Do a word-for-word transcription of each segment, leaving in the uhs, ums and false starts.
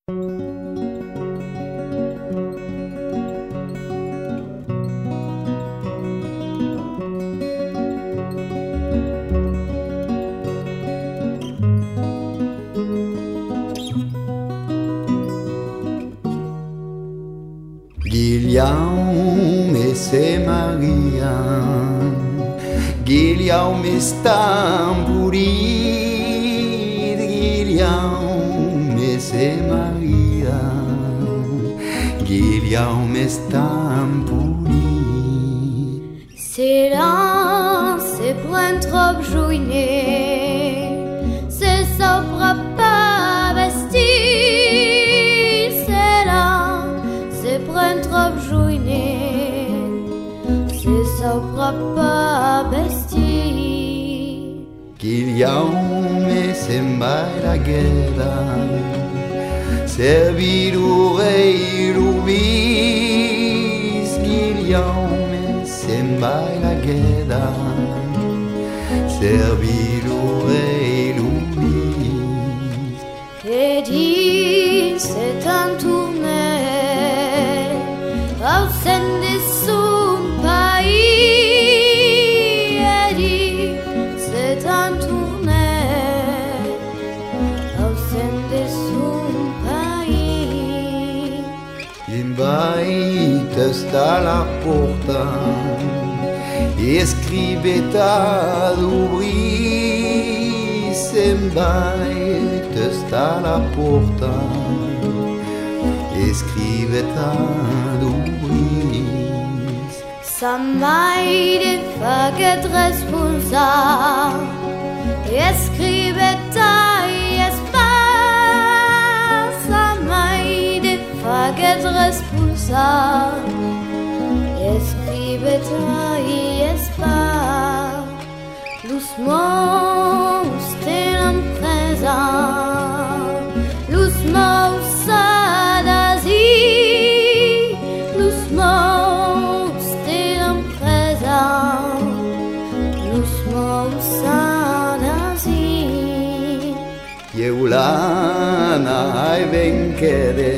Guillaume c'est Maria, Guillaume Stamburid, Guillaume c'est Maria, Guillaume Stamburid. C'est là, c'est point trop jouiné, c'est ça pas vesti. C'est là, c'est point trop jouiné, c'est ça pas vesti. Guillaume sembra la guerra, servidure y rubis. Guillaume sembra la guerra, servidure y rubis. Et dit c'est un tournée au sein de son pays. Et dit c'est un tournée au sein de son pays. Invite sta la porta, escriveta d'ubris. Invite sta la porta, escriveta d'ubris. Sa mai de faget responsable, escriveta y espace. Sa mai de faget responsable, escriveta y espace. Los mots de l'empresa, los mots d'Asie, los mots de l'empresa, los mots d'Asie. Yeulana ai venkere,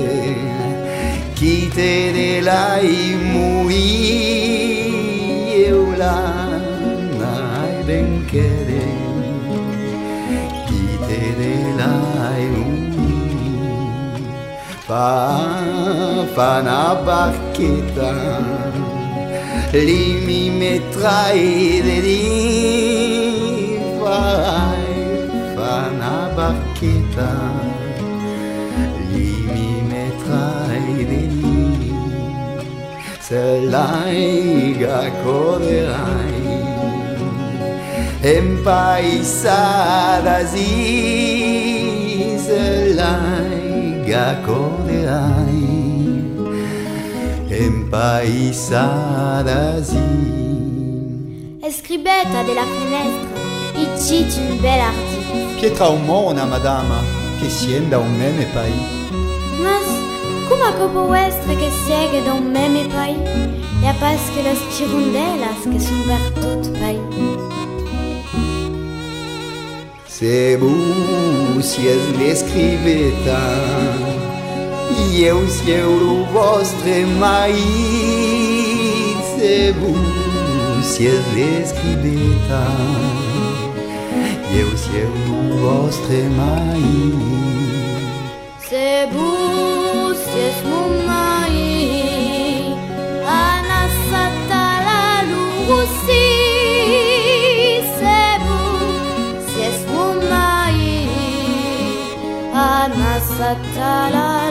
quite de la imui. Yeulana ai venkere, quite de la imui. Fa, fa na barqueta, li mi metrai de di. Fai, fa na barqueta, li mi metrai de di. Se laiga coderai, empaissadasi. Se laiga coderai, empaissadasi. Escribeta della finestra, ici une belle artiste. Pietra umona, madama, che sienda un meme pai. Mas, come può essere che siega da un meme pai? E a pas que las chirondelas che son per tout pai. Se vous siez l'escriveta, eu sieu lo vostre maïs. Se vous siez l'escriveta, eu sieu lo vostre maïs. C'est vous, c'est mon maïs, anasatala l'ourossi. C'est vous, c'est mon maïs, anasatala